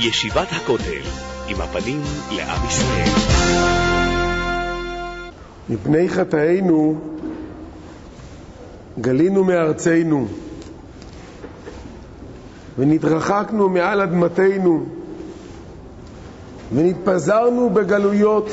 ישיבת הכותל, עם הפנים לעם ישראל. מפני חטאינו גלינו מארצנו, ונתרחקנו מעל אדמתנו, ונתפזרנו בגלויות.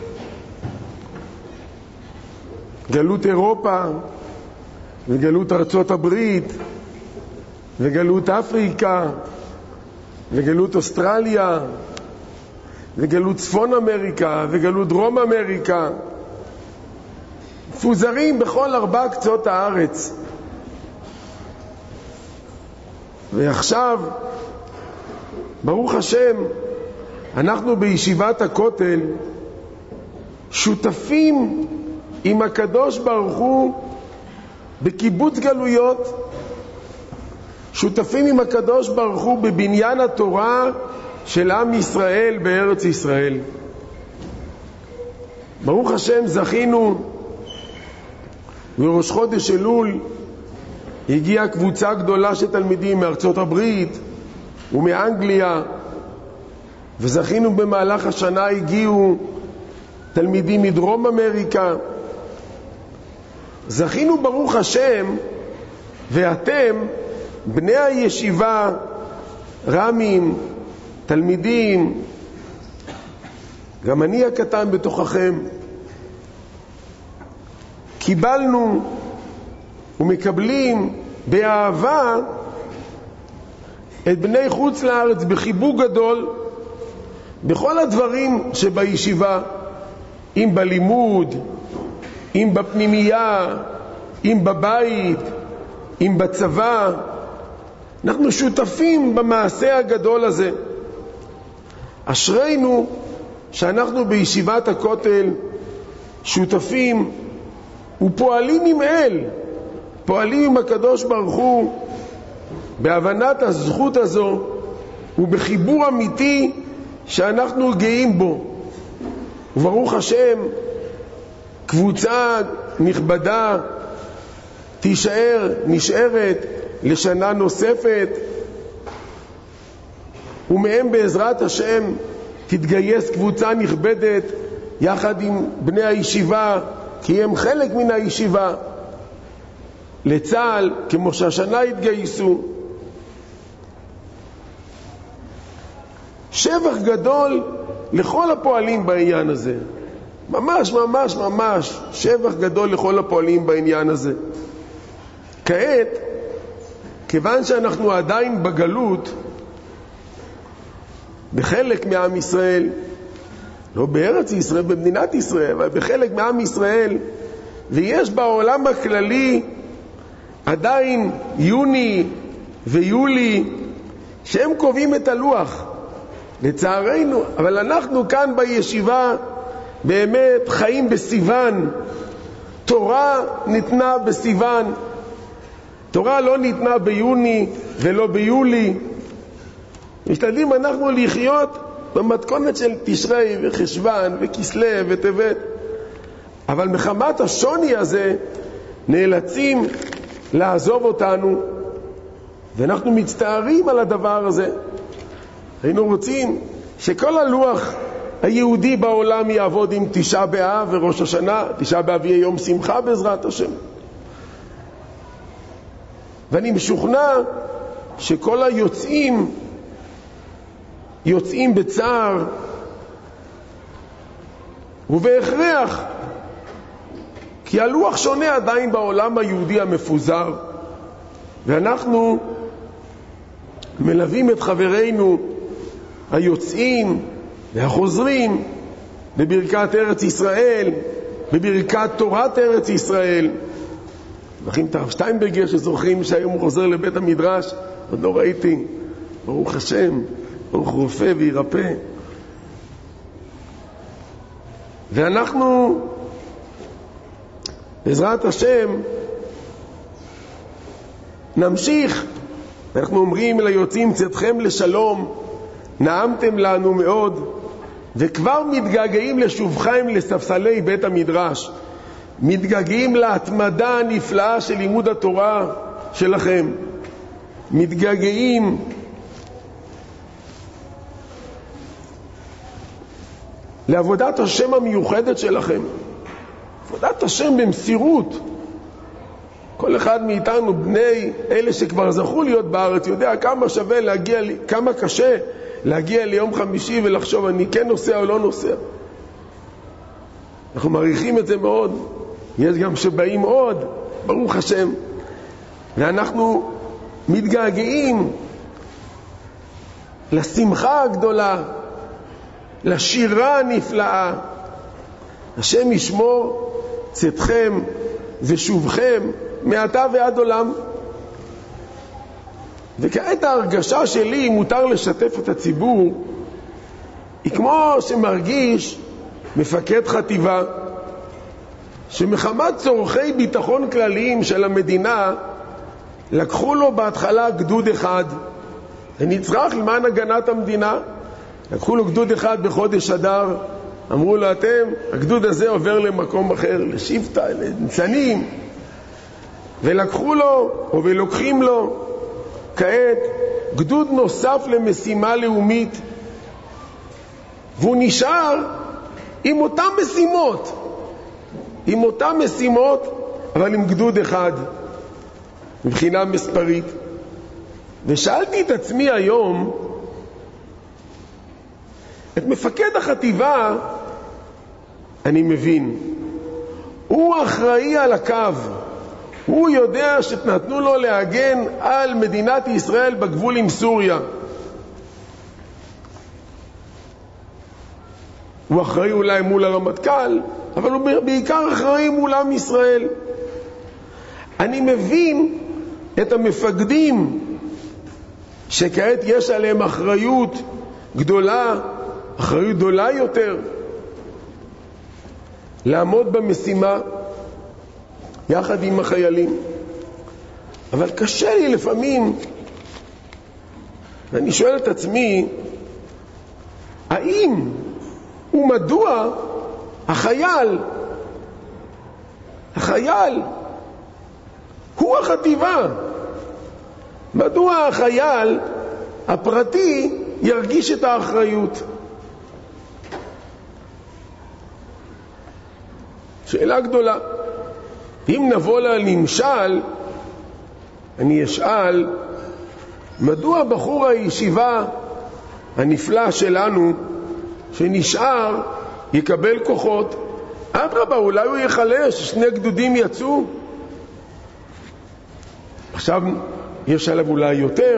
גלות אירופה, וגלות ארצות הברית, וגלות אפריקה, וגלות אוסטרליה, וגלות צפון אמריקה, וגלות דרום אמריקה, מפוזרים בכל 4 קצות הארץ. ועכשיו, ברוך השם, אנחנו בישיבת הכותל שותפים עם הקדוש ברוך הוא בקיבוץ גלויות, שותפים עם הקדוש ברוך הוא בבניין התורה של עם ישראל בארץ ישראל. ברוך השם, זכינו, בראש חודש אלול הגיעה קבוצה גדולה של תלמידים מארצות הברית ומאנגליה, וזכינו במהלך השנה הגיעו תלמידים מדרום אמריקה. זכינו ברוך השם, ואתם בני הישיבה, רמים, תלמידים, גם אני הקטן בתוככם, קיבלנו ומקבלים באהבה את בני חוץ לארץ בחיבוק גדול בכל הדברים שבישיבה, אם בלימוד, אם בפנימייה, אם בבית, אם בצבא. אנחנו שותפים במעשה הגדול הזה. אשרינו שאנחנו בישיבת הכותל שותפים ופועלים עם אל, פועלים עם הקדוש ברוך הוא בהבנת הזכות הזו ובחיבור אמיתי שאנחנו גאים בו. וברוך השם, קבוצה נכבדה נשארת לשנה נוספת, ומהם בעזרת השם תתגייס קבוצה נכבדת יחד עם בני הישיבה, כי הם חלק מן הישיבה, לצה"ל, כמו שהשנה התגייסו. שבח גדול לכל הפועלים בעניין הזה, ממש ממש ממש שבח גדול לכל הפועלים בעניין הזה. כעת, כיוון שאנחנו עדיין בגלות בחלק מעם ישראל, לא בארץ ישראל, במדינת ישראל, אבל בחלק מעם ישראל, ויש בעולם הכללי עדיין יוני ויולי שהם קובעים את הלוח, לצערנו. אבל אנחנו כאן בישיבה באמת חיים בסיוון. תורה ניתנה בסיוון, תורה לא ניתנה ביוני ולא ביולי. משתדלים אנחנו לחיות במתכונת של תשרי וחשבן וכסלו וטבת, אבל מחמת השוני הזה נאלצים לעזוב אותנו, ואנחנו מצטערים על הדבר הזה. היינו רוצים שכל הלוח היהודי בעולם יעבוד עם תשעה באב וראש השנה. תשעה באב יהיה יום שמחה בעזרת השם, ואני משוכנע שכל היוצאים יוצאים בצער ובהכרח, כי הלוח שונה עדיין בעולם היהודי המפוזר, ואנחנו מלווים את חברינו היוצאים והחוזרים בברכת ארץ ישראל, בברכת תורת ארץ ישראל. זוכרים את הרב שטיינברגר שזוכרים שהיום הוא חוזר לבית המדרש? עוד לא ראיתי, ברוך השם, ברוך רופא וירפא. ואנחנו בעזרת השם נמשיך. אנחנו אומרים ליוצאים, צאתכם לשלום, נעמתם לנו מאוד, וכבר מתגעגעים לשובכם לספסלי בית המדרש, מתגעגעים להתמדה הנפלאה של לימוד התורה שלכם, מתגעגעים לעבודת השם המיוחדת שלכם. עבודת השם במסירות. כל אחד מאיתנו, בני אלה שכבר זכו להיות בארץ, יודע כמה שווה להגיע, כמה קשה להגיע ליום חמישי ולחשוב אני כן נוסע או לא נוסע. אנחנו מעריכים את זה מאוד. יש גם שבאים עוד, ברוך השם. ואנחנו מתגעגעים לשמחה הגדולה, לשירה הנפלאה. השם ישמור צאתכם ושובכם מעתה ועד עולם. וכעת ההרגשה שלי, מותר לשתף את הציבור, היא כמו שמרגיש מפקד חטיבה, שמחמת צורכי ביטחון כלליים של המדינה, לקחו לו בהתחלה גדוד אחד, ונצרך למען הגנת המדינה, לקחו לו גדוד אחד בחודש אדר, אמרו לו הגדוד הזה עובר למקום אחר, לשבטה, לניצנים, ולקחו לו, או ולוקחים לו, כעת גדוד נוסף למשימה לאומית, והוא נשאר עם אותם משימות, אבל עם גדוד אחד, מבחינה מספרית. ושאלתי את עצמי היום, את מפקד החטיבה אני מבין, הוא אחראי על הקו, הוא יודע שנתנו לו להגן על מדינת ישראל בגבול עם סוריה. הוא אחראי אולי מול הרמטכ"ל, אבל הוא בעיקר אחראי מול עם ישראל. אני מבין את המפקדים שכעת יש עליהם אחריות גדולה יותר, לעמוד במשימה יחד עם החיילים. אבל קשה לי לפעמים, ואני שואל את עצמי, האם ומדוע החייל הוא החטיבה? מדוע החייל הפרטי ירגיש את האחריות? שאלה גדולה. אם נבוא לנמשל, אני אשאל, מדוע בחור הישיבה הנפלא שלנו שנשאר יקבל כוחות? אדרבה, אולי הוא יחלש, 2 גדודים יצאו, עכשיו יש עליו אולי יותר.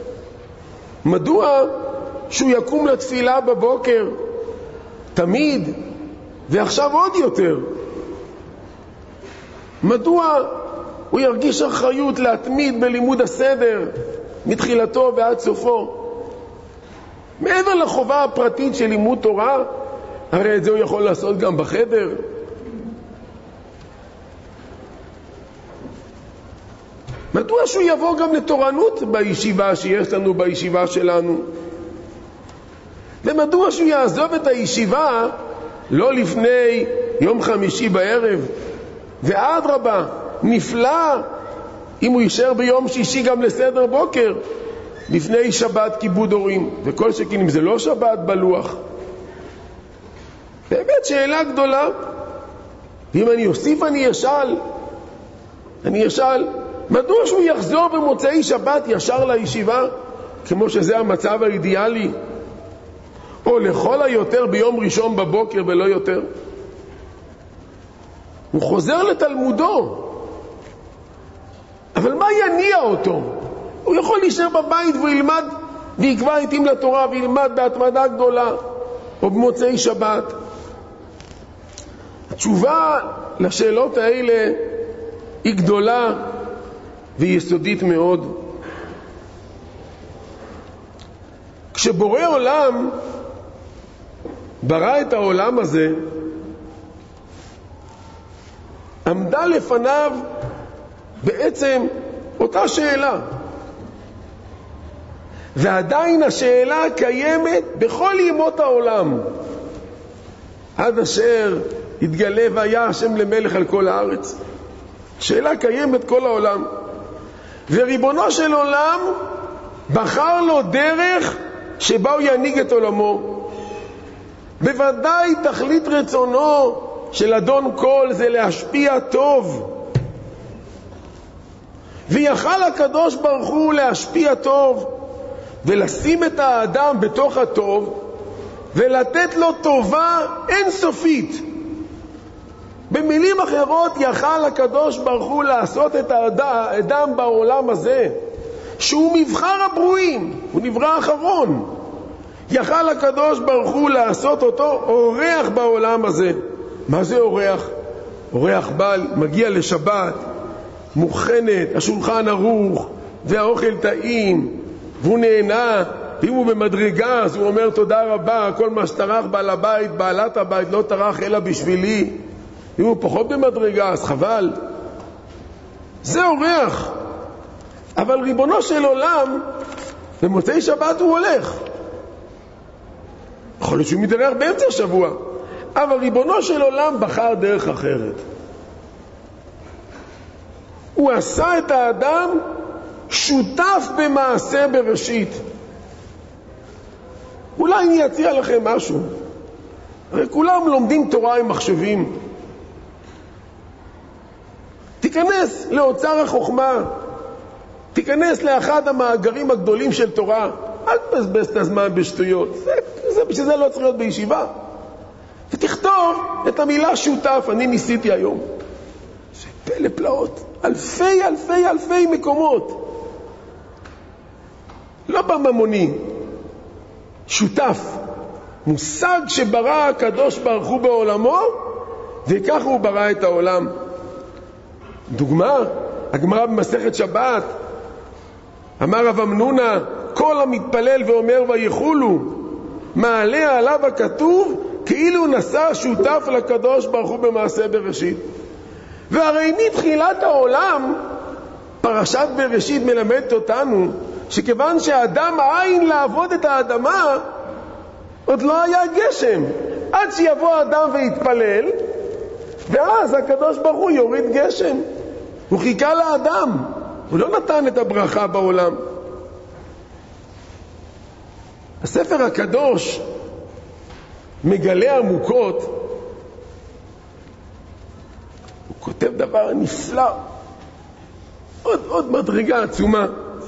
מדוע שהוא יקום לתפילה בבוקר תמיד, ועכשיו עוד יותר? מדוע הוא ירגיש אחריות להתמיד בלימוד הסדר מתחילתו ועד סופו? מעבר לחובה הפרטית של לימוד תורה, הרי את זה הוא יכול לעשות גם בחדר. מדוע שהוא יבוא גם לתורנות בישיבה שיש לנו, בישיבה שלנו? ומדוע שהוא יעזוב את הישיבה לא לפני יום חמישי בערב? ואדרבה, נפלא אם הוא יישאר ביום שישי גם לסדר בוקר לפני שבת כיבוד הורים, וכל שכן אם זה לא שבת בלוח. באמת שאלה גדולה. ואם אני אוסיף אני אשאל מדוע שהוא יחזור במוצאי שבת ישר לישיבה, כמו שזה המצב האידיאלי, או לכל היותר ביום ראשון בבוקר ולא יותר? הוא חוזר לתלמודו, אבל מה יניע אותו? הוא יכול להישאר בבית וילמד ויקבע עתים לתורה וילמד בהתמדה גדולה, או במוצאי שבת. התשובה לשאלות האלה היא גדולה והיא יסודית מאוד. כשבורא עולם ברא את העולם הזה, עמדה לפניו בעצם אותה שאלה, ועדיין השאלה קיימת בכל ימות העולם, עד אשר התגלה והיה השם למלך על כל הארץ. שאלה קיימת כל העולם, וריבונו של עולם בחר לו דרך שבה הוא ינהיג את עולמו. בוודאי תכלית רצונו של אדון כל זה להשפיע טוב. ויכל הקדוש ברוך הוא להשפיע טוב ולשים את האדם בתוך הטוב ולתת לו טובה אינסופית. במילים אחרות, יכל הקדוש ברוך הוא לעשות את האדם בעולם הזה, שהוא מבחר הברואים, הוא נברא אחרון. יכל הקדוש ברוך הוא לעשות אותו אורח בעולם הזה. מה זה אורח? אורח מגיע לשבת, מוכנת, השולחן ערוך, והאוכל טעים, והוא נהנה, ואם הוא במדרגה, אז הוא אומר תודה רבה, כל מה שטרח בעל הבית, בעלת הבית, לא טרח אלא בשבילי. אם הוא פחות במדרגה, אז חבל. זה אורח. אבל ריבונו של עולם, במוצאי שבת הוא הולך. יכול להיות שהוא מתארח באמצע השבוע, אבל ריבונו של עולם בחר דרך אחרת. הוא עשה את האדם שותף במעשה בראשית. אולי אני אציע לכם משהו. הרי כולם לומדים תורה עם מחשבים. תיכנס לאוצר החוכמה, תיכנס לאחד המאגרים הגדולים של תורה. אל תבזבז את הזמן בשטויות, בשביל זה לא צריך להיות בישיבה. ותכתוב את המילה שותף. אני ניסיתי היום, זה פלא פלאות, אלפי מקומות, לא בממוני. שותף, מושג שברא הקדוש ברוך הוא בעולמו, וכך הוא ברא את העולם. דוגמה, הגמרא במסכת שבת, אמר רב אמנונה, כל המתפלל ואומר ויחולו, מעלה עליו הכתוב כאילו נשא שותף לקדוש ברוך הוא במעשה בראשית. והרי מתחילת העולם פרשת בראשית מלמדת אותנו שכיוון שהאדם עין לעבוד את האדמה, עוד לא היה גשם, עד שיבוא האדם ויתפלל, ואז הקדוש ברוך הוא יוריד גשם. הוא חיכה לאדם, הוא לא נתן את הברכה בעולם. הספר הקדוש מגלה עמוקות, הוא כותב דבר נפלא, עוד מדרגה עצומה.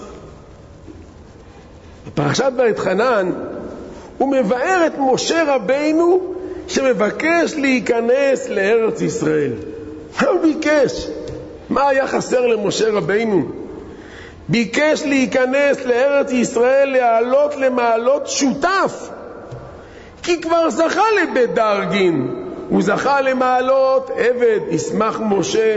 בפרשת ואתחנן הוא מבאר את משה רבינו שמבקש להיכנס לארץ ישראל. הוא ביקש, מה היה חסר למשה רבינו? ביקש להיכנס לארץ ישראל, לעלות למעלות שותף, כי כבר זכה לבית דרגין, הוא זכה למעלות עבד, ישמח משה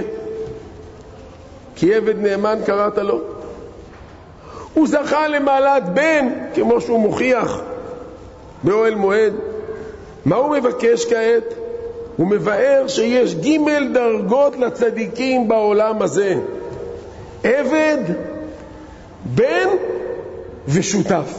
כי עבד נאמן קראת לו. הוא זכה למעלת בן, כמו שהוא מוכיח באוהל מועד. מה הוא מבקש כעת? הוא מבאר שיש ג' דרגות לצדיקים בעולם הזה: עבד, בן ושותף.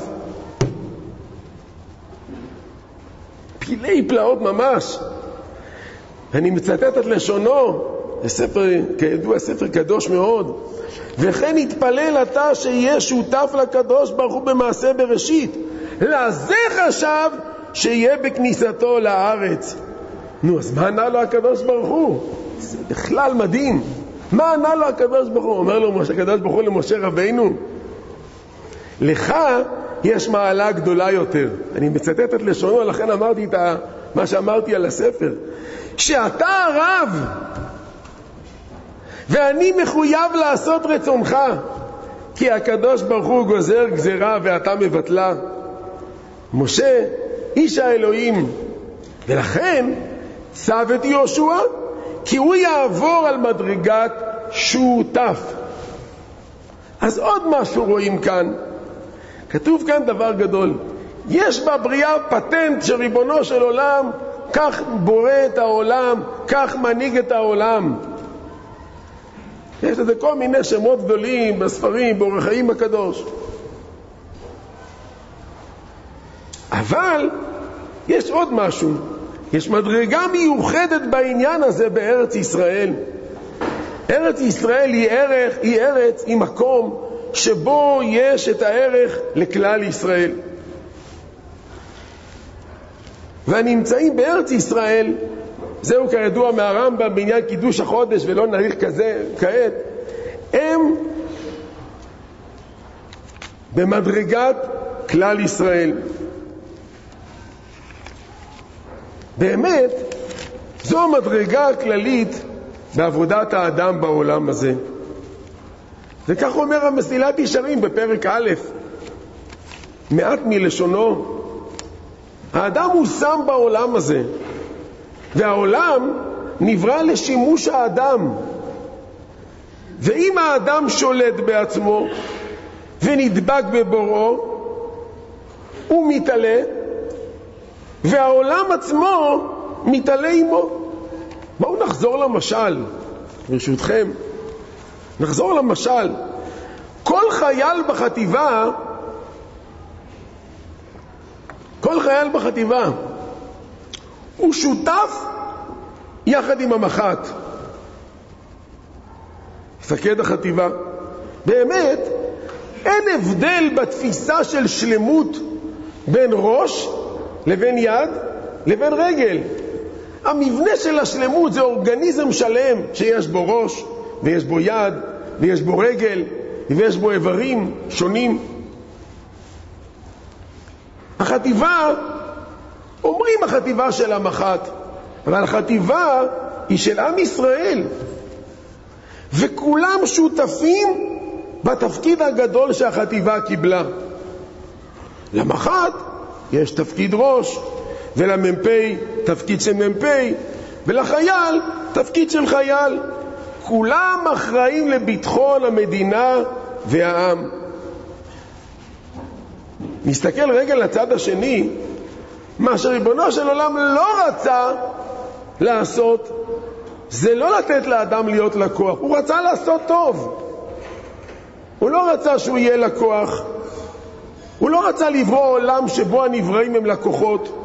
פלאי פלאות ממש. אני מצטט את לשונו, הספר, כידוע, ספר קדוש מאוד. וכן התפלל אתה שיהיה שותף לקדוש ברוך הוא במעשה בראשית, לזה חשב שיהיה בכניסתו לארץ. נו, אז מה ענה לו הקדוש ברוך הוא? זה בכלל מדהים. מה ענה לו הקדוש ברוך הוא? אומר לו הקדוש ברוך הוא למשה רבינו, לך יש מעלה גדולה יותר. אני מצטט את לשונו, לכן אמרתי את מה שאמרתי על הספר, שאתה הרב ואני מחויב לעשות רצונך, כי הקדוש ברוך הוא גוזר גזרה ואתה מבטלה. משה איש האלוהים, ולכן צו את יהושע כי הוא יעבור על מדרגת שותף. אז עוד משהו רואים כאן, כתוב כאן דבר גדול. יש בבריאה פטנט שריבונו של עולם כך בורא את העולם, כך מנהיג את העולם. יש לזה כל מיני שמות גדולים בספרים, באורח חיים הקדוש. אבל יש עוד משהו, יש מדרגה מיוחדת בעניין הזה בארץ ישראל. ארץ ישראל היא ארץ, היא מקום שבו יש את הערך לכלל ישראל. והנמצאים בארץ ישראל, זהו כידוע מהרמב"ם בעניין קידוש החודש ולא נאריך כעת, הם במדרגת כלל ישראל. באמת זו המדרגה הכללית בעבודת האדם בעולם הזה. וכך אומר המסילת ישרים בפרק א', מעט מלשונו, האדם הוא שם בעולם הזה, והעולם נברא לשימוש האדם. ואם האדם שולט בעצמו ונדבק בבוראו, הוא מתעלה, והעולם עצמו מתעלה עמו. בואו נחזור למשל, ברשותכם. נחזור למשל. כל חייל בחטיבה הוא שותף יחד עם המח"ט, מפקד החטיבה. באמת אין הבדל בתפיסה של שלמות בין ראש לבין יד לבין רגל. המבנה של השלמות זה אורגניזם שלם שיש בו ראש ויש בו יד ויש בו רגל ויש בו איברים שונים. החטיבה, אומרים החטיבה של המח"ט, אבל החטיבה היא של עם ישראל, וכולם שותפים בתפקיד הגדול שהחטיבה קיבלה. למח"ט יש תפקיד ראש, ולמ"פ תפקיד של מ"פ, ולחייל תפקיד של חייל. כולם אחראים לביטחון המדינה והעם. נסתכל רגע לצד השני, מה שריבונו של עולם לא רצה לעשות, זה לא לתת לאדם להיות לקוח. הוא רצה לעשות טוב. הוא לא רצה שהוא יהיה לקוח. הוא לא רצה לברוא עולם שבו הנבראים הם לקוחות.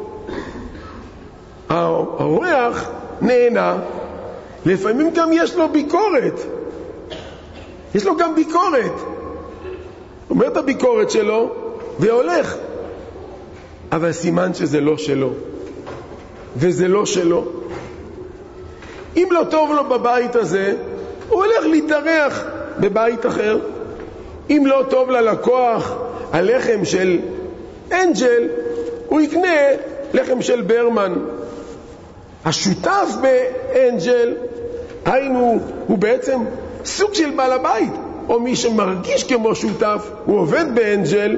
האורח נהנה, לפעמים גם יש לו ביקורת. יש לו גם ביקורת. אומר את הביקורת שלו והולך. אבל סימן שזה לא שלו. וזה לא שלו. אם לא טוב לו בבית הזה, הוא הולך להתארח בבית אחר. אם לא טוב ללקוח הלחם של אנג'ל, הוא יקנה לחם של ברמן. השותף באנג'ל, היינו, הוא בעצם סוג של בעל הבית, או מי שמרגיש כמו שותף, הוא עובד באנג'ל.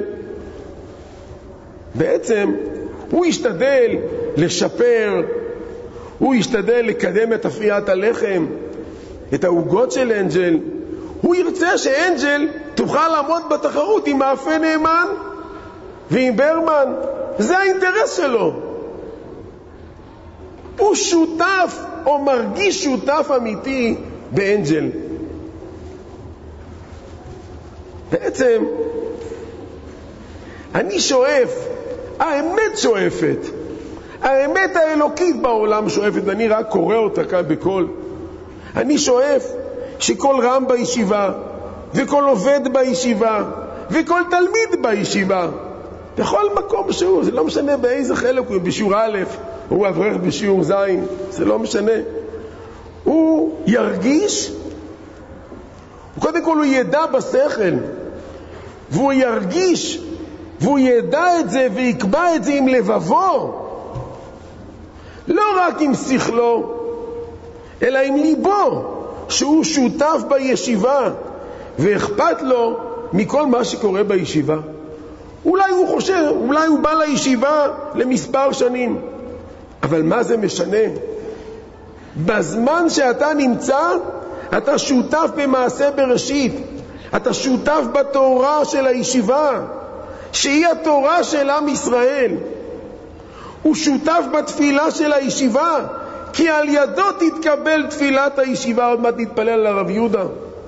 בעצם הוא ישתדל לשפר, הוא ישתדל לקדם את אפיית הלחם, את העוגות של אנג'ל. הוא ירצה שאנג'ל תוכל לעמוד בתחרות עם מאפה נאמן ועם ברמן. זה האינטרס שלו. הוא שותף או מרגיש שותף אמיתי באנג'ל. בעצם אני שואף, האמת שואפת, האמת האלוקית בעולם שואפת, ואני רק קורא אותה כאן בקול. אני שואף שכל רם בישיבה וכל עובד בישיבה וכל תלמיד בישיבה, בכל מקום שהוא, זה לא משנה באיזה חלק הוא, בשיעור א' הוא אברך בשיעור ז', זה לא משנה, הוא ירגיש, קודם כל הוא ידע בשכל, והוא ירגיש והוא ידע את זה ויקבע את זה עם לבבו, לא רק עם שכלו אלא עם ליבו, שהוא שותף בישיבה ואכפת לו מכל מה שקורה בישיבה. אולי הוא חושב, אולי הוא בא לישיבה למספר שנים, אבל מה זה משנה? בזמן שאתה נמצא, אתה שותף במעשה בראשית, אתה שותף בתורה של הישיבה, שהיא התורה של עם ישראל. הוא שותף בתפילה של הישיבה, כי על ידו תתקבל תפילת הישיבה. עוד מעט נתפלל על הרב יהודה.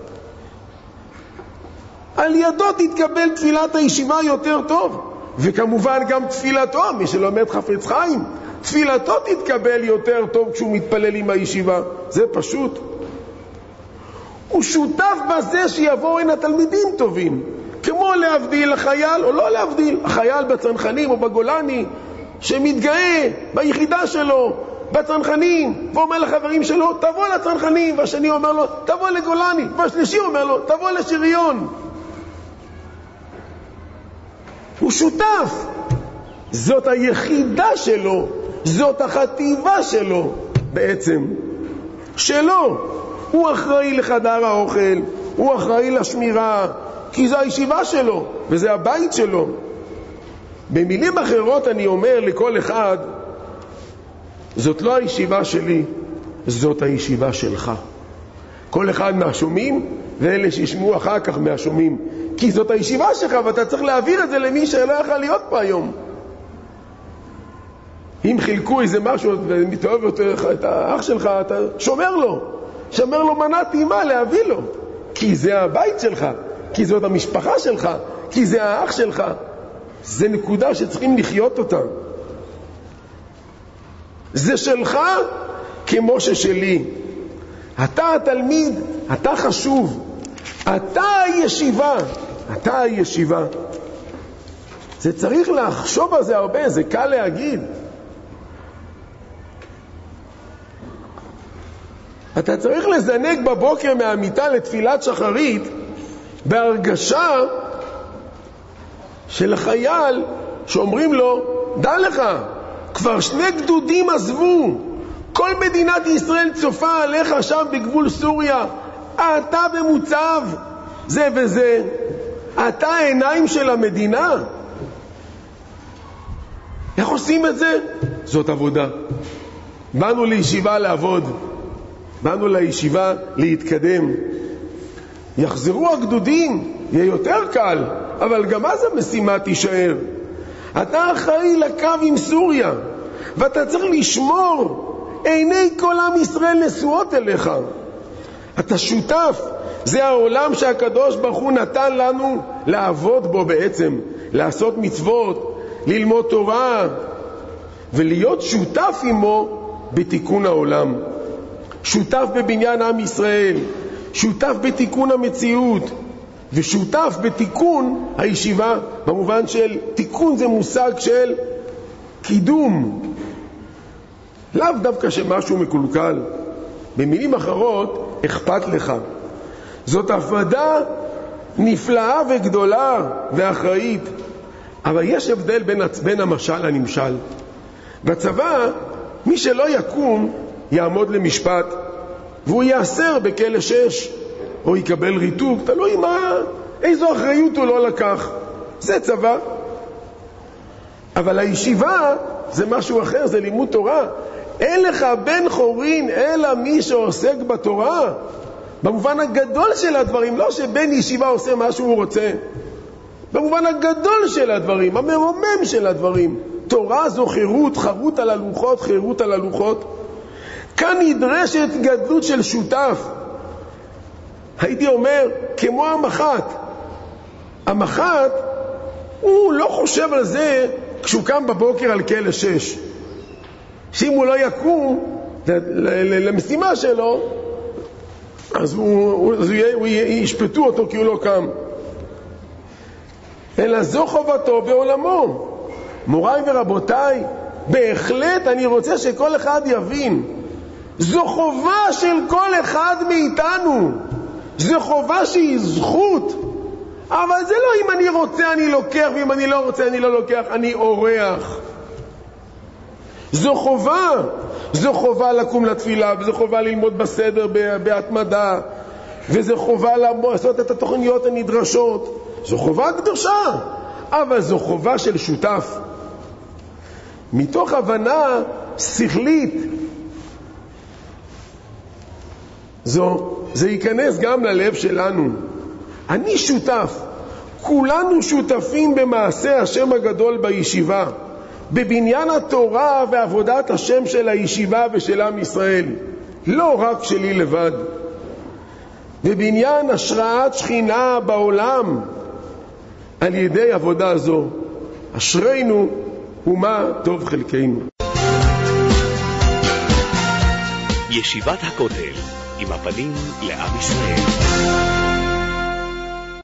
על ידו תתקבל תפילת הישיבה יותר טוב, וכמובן גם תפילתו, מי שלומד חפץ חיים, תפילתו תתקבל יותר טוב כשהוא מתפלל עם הישיבה. זה פשוט. הוא שותף בזה שיבואו הנה תלמידים טובים, כמו להבדיל החייל או לא להבדיל, החייל בצנחנים או בגולני שמתגאה ביחידה שלו, בצנחנים, ואומר לחברים שלו, תבוא לצנחנים, והשני אומר לו, תבוא לגולני, והשלישי אומר לו, תבוא לשריון. הוא שותף. זאת היחידה שלו, זאת החטיבה שלו בעצם. שלו. הוא אחראי לחדר האוכל, הוא אחראי לשמירה, כי זו הישיבה שלו, וזה הבית שלו. במילים אחרות אני אומר לכל אחד, זאת לא הישיבה שלי, זאת הישיבה שלך. כל אחד מהשומעים, ואלה שישמעו אחר כך מהשומעים. כי זאת הישיבה שלך, ואתה צריך להעביר את זה למי שלא יכול להיות פה היום. אם חילקו איזה משהו, ומתאהב את האח שלך, אתה שומר לו מנה טעימה להביא לו. כי זה הבית שלך, כי זאת המשפחה שלך, כי זה האח שלך. זה נקודה שצריכים לחיות אותה. זה שלך כמו ששלי. אתה התלמיד, אתה חשוב. אתה הישיבה. אתה הישיבה. זה צריך לחשוב על זה הרבה, זה קל להגיד. אתה צריך לזנק בבוקר מהמיטה לתפילת שחרית בהרגשה של החייל שאומרים לו, דע לך, כבר 2 גדודים עזבו, כל מדינת ישראל צופה עליך שם בגבול סוריה, אתה במוצב, זה וזה, אתה העיניים של המדינה. איך עושים את זה? זאת עבודה. באנו לישיבה לעבוד, באנו לישיבה להתקדם. יחזרו הגדודים, יהיה יותר קל, אבל גם אז המשימה תישאר. אתה אחראי לקו עם סוריה, ואתה צריך לשמור, עיני כל עם ישראל נשואות אליך. אתה שותף, זה העולם שהקדוש ברוך הוא נתן לנו לעבוד בו בעצם, לעשות מצוות, ללמוד תורה, ולהיות שותף עמו בתיקון העולם. שותף בבניין עם ישראל, שותף בתיקון המציאות, ושותף בתיקון הישיבה, במובן של תיקון זה מושג של קידום, לאו דווקא שמשהו מקולקל. במילים אחרות, אכפת לך. זאת הפרדה נפלאה וגדולה ואחראית, אבל יש הבדל בין המשל לנמשל. בצבא, מי שלא יקום יעמוד למשפט, והוא יאסר בכלא 6, או יקבל ריתוק, תלוי איזו אחריות הוא לא לקח. זה צבא. אבל הישיבה זה משהו אחר, זה לימוד תורה. אין לך בן חורין אלא מי שעוסק בתורה, במובן הגדול של הדברים, לא שבן ישיבה עושה מה שהוא רוצה, במובן הגדול של הדברים, המרומם של הדברים. תורה זו חירות, חרות על הלוחות, חירות על הלוחות. כאן נדרשת גדלות של שותף. הייתי אומר, כמו המח"ט. המח"ט, הוא לא חושב על זה כשהוא קם בבוקר על כלא 6. שאם הוא לא יקום למשימה שלו, אז ישפטו אותו כי הוא לא קם. אלא זו חובתו בעולמו. מוריי ורבותיי, בהחלט אני רוצה שכל אחד יבין, זו חובה של כל אחד מאיתנו. זו חובה שהיא זכות. אבל זה לא אם אני רוצה אני לוקח, ואם אני לא רוצה אני לא לוקח, אני אורח. זו חובה. זו חובה לקום לתפילה, וזו חובה ללמוד בסדר בהתמדה, וזו חובה לעשות את התוכניות הנדרשות. זו חובה קדושה, אבל זו חובה של שותף. מתוך הבנה שכלית, זה ייכנס גם ללב שלנו. אני שותף. כולנו שותפים במעשה השם הגדול בישיבה, בבניין התורה ועבודת השם של הישיבה ושל עם ישראל, לא רק שלי לבד. בבניין השראת שכינה בעולם על ידי עבודה זו. אשרינו ומה טוב חלקנו. ישיבת הכותל, עם הפנים לעם ישראל.